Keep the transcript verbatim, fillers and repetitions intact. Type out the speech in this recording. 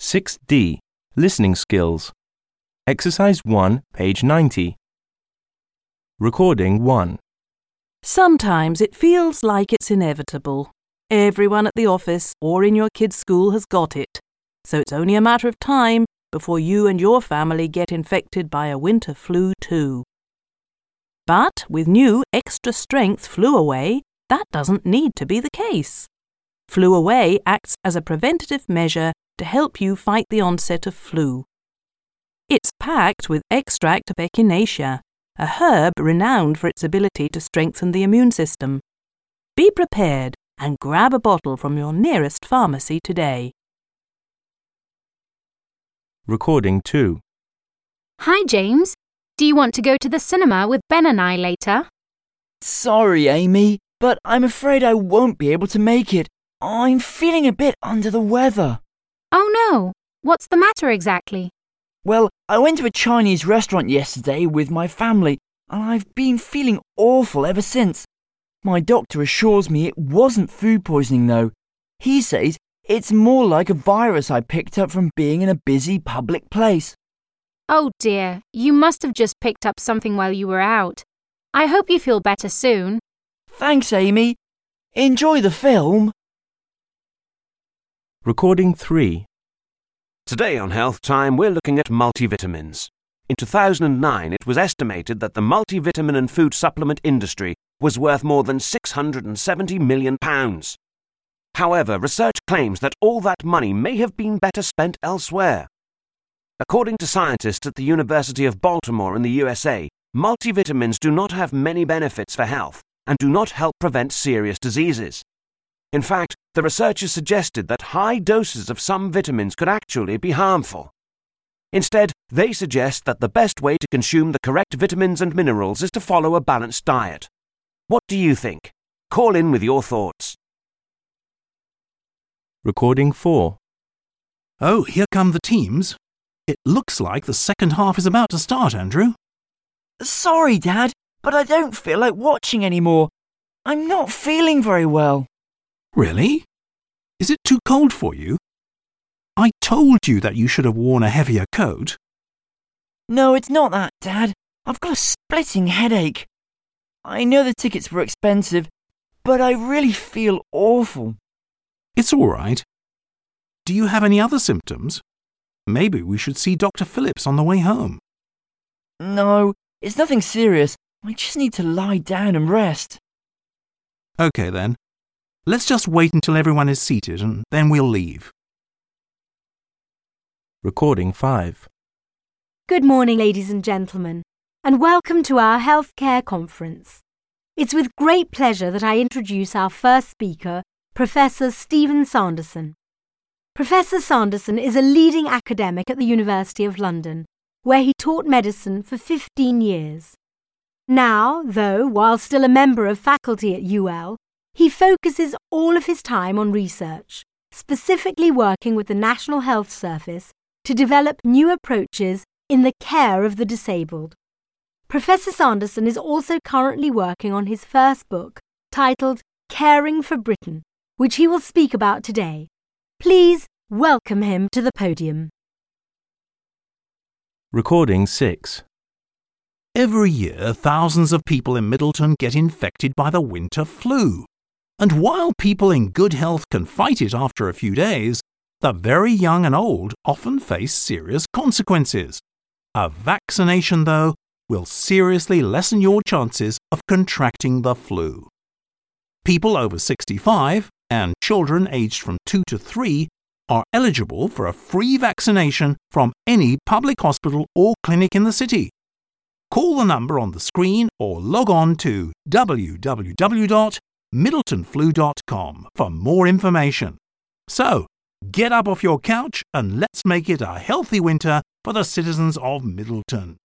six D. Listening Skills. Exercise one, page ninety. Recording one. Sometimes it feels like it's inevitable. Everyone at the office or in your kid's school has got it, so it's only a matter of time before you and your family get infected by a winter flu too. But with new extra-strength Flu-Away, that doesn't need to be the case. Flu-Away acts as a preventative measure to help you fight the onset of flu. It's packed with extract of Echinacea, a herb renowned for its ability to strengthen the immune system. Be prepared and grab a bottle from your nearest pharmacy today. Recording two. Hi, James. Do you want to go to the cinema with Ben and I later? Sorry, Amy, but I'm afraid I won't be able to make it. I'm feeling a bit under the weather. Oh no, what's the matter exactly? Well, I went to a Chinese restaurant yesterday with my family, and I've been feeling awful ever since. My doctor assures me it wasn't food poisoning though. He says it's more like a virus I picked up from being in a busy public place. Oh dear, you must have just picked up something while you were out. I hope you feel better soon. Thanks, Amy. Enjoy the film. Recording three. Today on Health Time, we're looking at multivitamins. In two thousand nine, it was estimated that the multivitamin and food supplement industry was worth more than six hundred seventy million pounds. However, research claims that all that money may have been better spent elsewhere. According to scientists at the University of Baltimore in the U S A, multivitamins do not have many benefits for health and do not help prevent serious diseases. In fact, the researchers suggested that high doses of some vitamins could actually be harmful. Instead, they suggest that the best way to consume the correct vitamins and minerals is to follow a balanced diet. What do you think? Call in with your thoughts. Recording four. Oh, here come the teams. It looks like the second half is about to start, Andrew. Sorry, Dad, but I don't feel like watching anymore. I'm not feeling very well. Really? Is it too cold for you? I told you that you should have worn a heavier coat. No, it's not that, Dad. I've got a splitting headache. I know the tickets were expensive, but I really feel awful. It's all right. Do you have any other symptoms? Maybe we should see Doctor Phillips on the way home. No, it's nothing serious. I just need to lie down and rest. OK then. Let's just wait until everyone is seated and then we'll leave. Recording five. Good morning, ladies and gentlemen, and welcome to our healthcare conference. It's with great pleasure that I introduce our first speaker, Professor Stephen Sanderson. Professor Sanderson is a leading academic at the University of London, where he taught medicine for fifteen years. Now, though, while still a member of faculty at U L, he focuses all of his time on research, specifically working with the National Health Service to develop new approaches in the care of the disabled. Professor Sanderson is also currently working on his first book, titled Caring for Britain, which he will speak about today. Please welcome him to the podium. Recording six. Every year, thousands of people in Middleton get infected by the winter flu. And while people in good health can fight it after a few days, the very young and old often face serious consequences. A vaccination, though, will seriously lessen your chances of contracting the flu. People over sixty-five and children aged from two to three are eligible for a free vaccination from any public hospital or clinic in the city. Call the number on the screen or log on to w w w dot middleton flu dot com for more information. So, get up off your couch and let's make it a healthy winter for the citizens of Middleton.